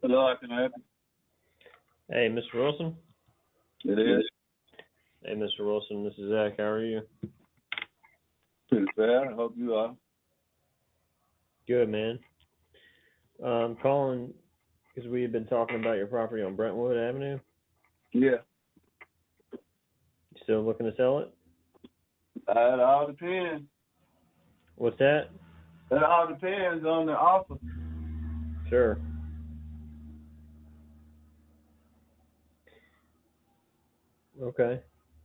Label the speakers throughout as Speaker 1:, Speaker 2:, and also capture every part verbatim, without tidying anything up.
Speaker 1: Hello, I can help
Speaker 2: Hey, Mister Wilson.
Speaker 1: you. It is
Speaker 2: Hey, Mister Wilson. This is Zach. How are you?
Speaker 1: pretty fair. I hope you are.
Speaker 2: Good, man. Uh, I'm calling because we had been talking about your property on Brentwood Avenue.
Speaker 1: Yeah.
Speaker 2: You still looking to sell it?
Speaker 1: Uh, it all depends.
Speaker 2: What's that?
Speaker 1: It all depends on the offer.
Speaker 2: Sure. Okay.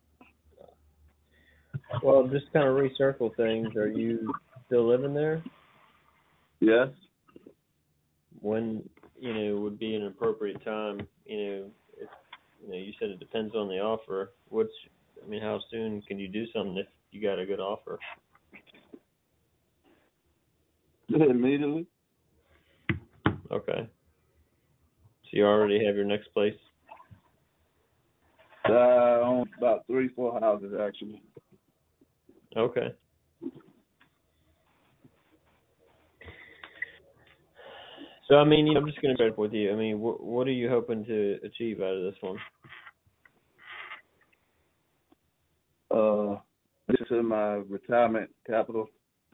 Speaker 2: Well, just kind of recircle things. Are you still living there?
Speaker 1: Yes.
Speaker 2: When, you know, would be an appropriate time, you know, if, you know, you said it depends on the offer. What's, I mean, how soon can you do something if you got a good offer?
Speaker 1: Immediately.
Speaker 2: Okay. So you already have your next place?
Speaker 1: Uh, on about three, four houses actually.
Speaker 2: Okay. So, I mean, you know, I'm just going to start with you. I mean, wh- what are you hoping to achieve out of this one?
Speaker 1: Uh, this is my retirement capital.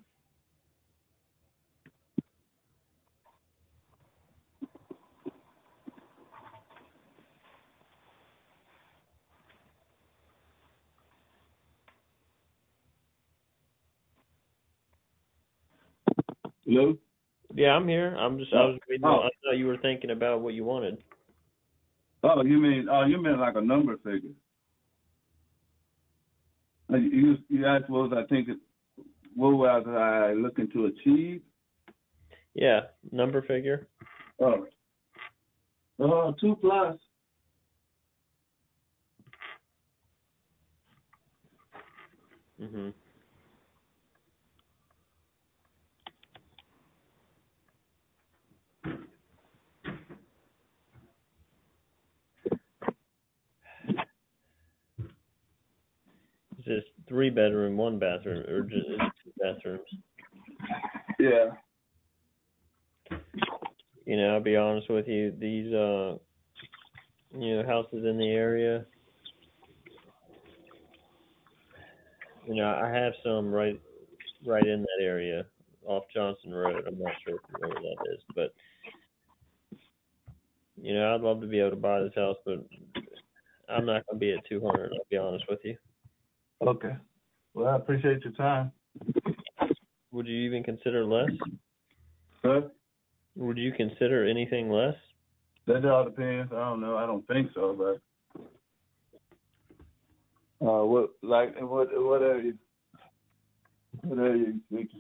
Speaker 1: Hello?
Speaker 2: Yeah, I'm here. I'm just, I was reading,
Speaker 1: Oh.
Speaker 2: I thought you were thinking about what you wanted.
Speaker 1: Oh, you mean? Oh, you mean like a number figure? Uh, You you asked what was I thinking? What was I looking to achieve?
Speaker 2: Yeah, number figure.
Speaker 1: Oh. Uh, two plus.
Speaker 2: hmm Is this three bedroom, one bathroom, or just is it two bathrooms?
Speaker 1: Yeah.
Speaker 2: You know, I'll be honest with you. These, uh, you know, houses in the area, you know, I have some right, right in that area off Johnson Road. I'm not sure if you know where that is, but you know, I'd love to be able to buy this house, but I'm not going to be at two hundred. I'll be honest with you.
Speaker 1: Okay. Well, I appreciate your time.
Speaker 2: Would you even consider less?
Speaker 1: Huh?
Speaker 2: Would you consider anything less?
Speaker 1: That all depends. I don't know. I don't think so, but uh, what like what what area? What area you thinking?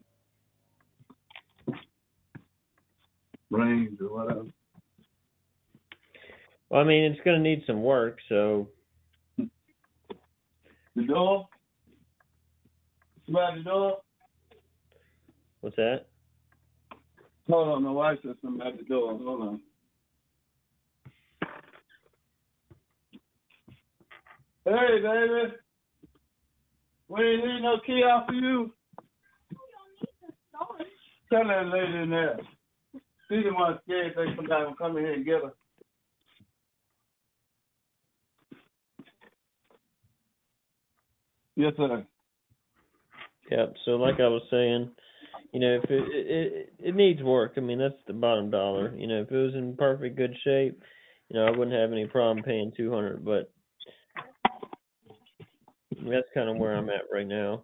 Speaker 1: Range or whatever.
Speaker 2: Well, I mean, it's going to need some work, so.
Speaker 1: The door? Somebody the door?
Speaker 2: What's that?
Speaker 1: Hold on, my wife said something at the door. Hold on. Hey, baby. We ain't need no key out for you. Tell that lady in there. She the one scared they somebody will come in here and get her. Yes, sir.
Speaker 2: Yeah, so like I was saying, you know, if it, it it needs work, I mean, that's the bottom dollar. You know, if it was in perfect good shape, you know, I wouldn't have any problem paying two hundred, but that's kind of where I'm at right now.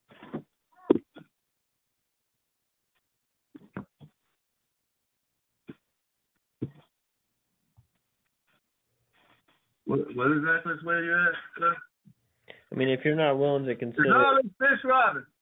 Speaker 1: What, what exactly is where you're at, sir?
Speaker 2: I mean, if you're not willing to
Speaker 1: It's
Speaker 2: consider,
Speaker 1: all this fish robbing.